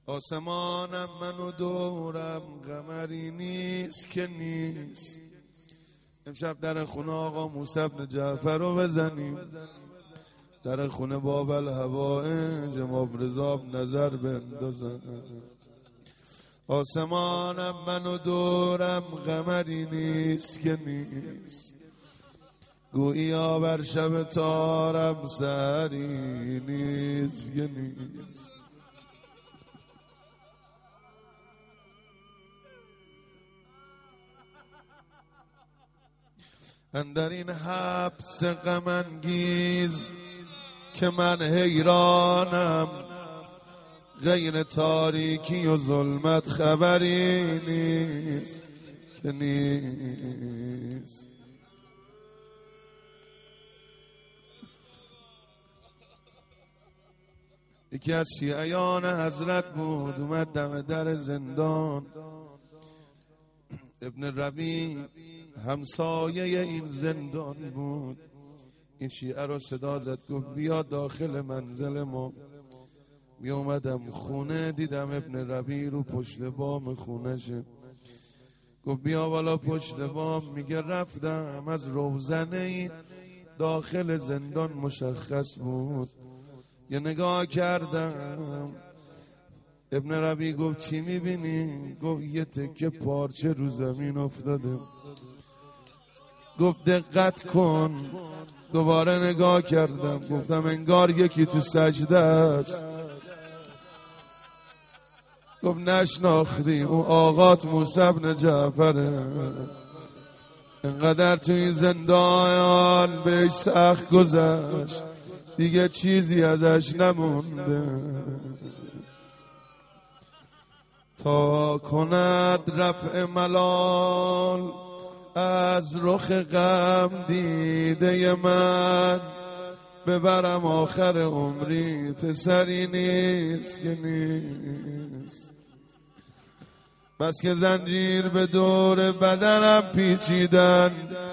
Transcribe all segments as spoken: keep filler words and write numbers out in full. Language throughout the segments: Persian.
آسمانم من و دورم قمری نیست که نیست. امشب در خونه آقا موسی بن جعفر رو بزنیم، در خونه باب الهوائج جناب رضا نظر بندازن. آسمانم من و دورم قمری نیست که نیست، گوییا بر شب تارم سری نیست که نیست. اندر این حبس غم انگیز که من حیرانم، غیر تاریکی و ظلمت خبری نیست که نیست. یکی از شیعیان حضرت بود، اومد دم در زندان. ابن ربیع همسایه این زندان بود. این شیعه رو صدا زد، گفت بیا داخل منزل ما. می اومدم خونه، دیدم ابن ربیع رو پشت بام خونشه. گفت بیا بالا پشت بام. میگه رفتم از روزنه داخل زندان مشخص بود، یه نگاه کردم. ابن ربیع گفت چی میبینی؟ گفت یه تکه پارچه رو زمین افتاده. گفت دقت کن. دوباره نگاه کردم، گفتم انگار یکی تو سجده است. گفت نشناختی؟ اون آقات موسی بن جعفره. انقدر تو این زندان بهش سخت گذشت، دیگه چیزی ازش نمونده. تا کند رفع ملال از رخ غم دیده من، ببرم آخر عمری پسری نیست که نیست. بس که زنجیر به دور بدنم پیچیدن،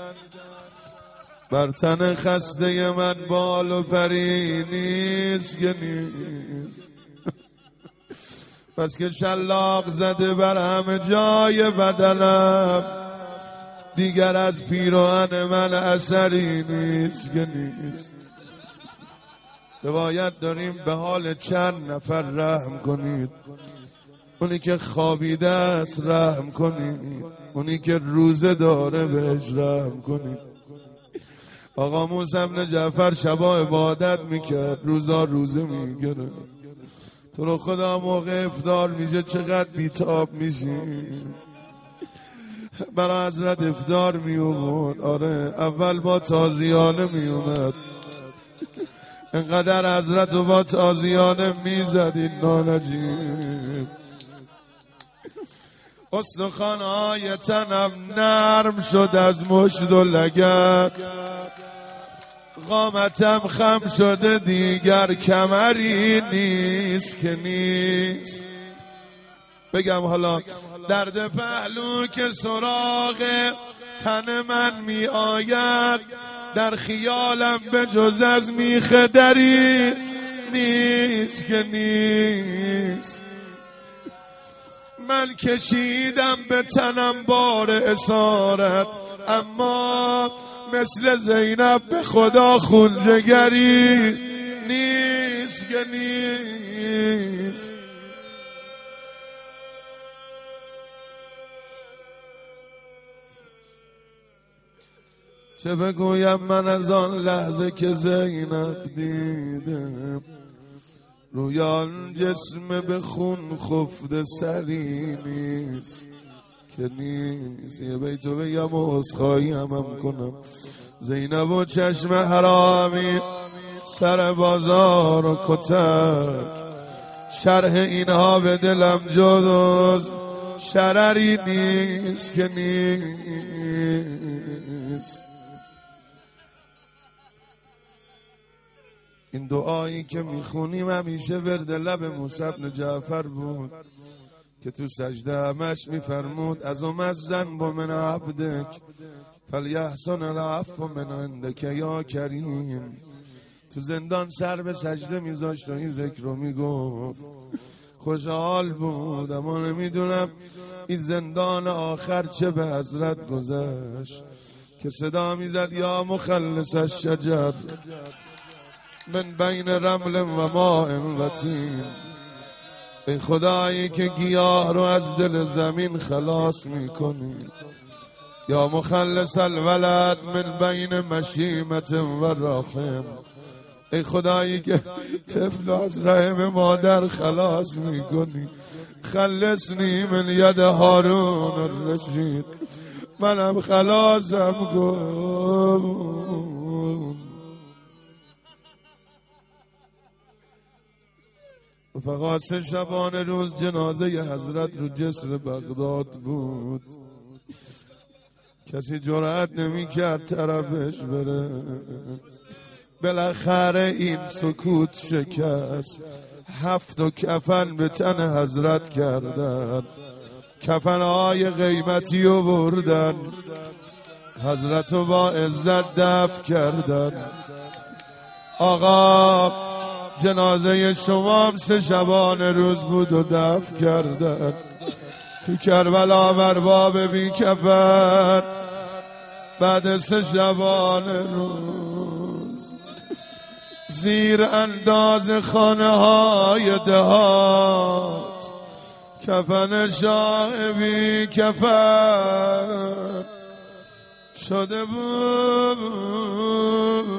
بر تن خسته من بال و پری نیست که نیست. بس که شلاق زده بر همه جای بدنم، دیگر از پیراهن من اثری نیست که نیست. روایت داریم به حال چند نفر رحم کنید. اونی که خوابیده است رحم کنید، اونی که روزه داره بهش رحم کنید. آقا موسی بن جعفر شبا عبادت میکرد، روزا روزه میگرد. تو رو خدا موقع افطار میشه چقدر بیتاب میشی. برای حضرت افطار میومد. آره اول با تازیانه میومد، انقدر حضرت رو با تازیانه میزد این نانجیب. استخوان‌های تنم نرم شد از مشت و لگد، قامتم خم شده دیگر کمری نیست که نیست. بگم حالا درد پهلو که سراغ تن من می آید، در خیالم به جز از میخ دری نیست که نیست. من کشیدم به تنم بار اسارت، اما مثل زینب به خدا خونجگری نیست که نیست. چه بگویم من از آن لحظه که زینب دیدم، رویان جسم به خون خفته سری نیست که نیست. یه بیتو بگم و عذرخواهی هم هم کنم. زینب و چشم حرامی سر بازار و کتک، شرح اینها به دلم جز شرری نیست که نیست. این دعایی که میخونیم همیشه ورد لب موسی بن جعفر بود که تو سجده همش میفرمود از الذنب من عبدک فلیحسن العفو من عندک یا کریم. تو زندان سر به سجده میذاشت و این ذکر رو میگفت خوشحال بود، اما نمیدونم این زندان آخر چه به حضرت گذشت که صدا میزد یا مخلص الشجر من بین رمل و ماء و طین. ای خدایی که گیاه رو از دل زمین خلاص میکنی، یا مخلص الولد من بین مشیمت و رحم. ای خدایی که طفل از رحم مادر خلاص میکنی، خلصنی من ید هارون الرشید، منم خلاصم کن. فقط سه شبانه روز جنازه حضرت رو جسر بغداد بود، کسی جرأت نمی کرد طرفش بره. بالاخره این سکوت شکست، هفت و کفن به تن حضرت کردن، کفنهای قیمتی رو بردن، حضرت رو با عزت دفن کردن. آقا جنازه شما هم سه شبانه روز بود و دفن کردن. تو کربلا مرباب بی کفن بعد سه شبانه روز زیر انداز خانه های دهات کفن شاه بی کفن شده بود.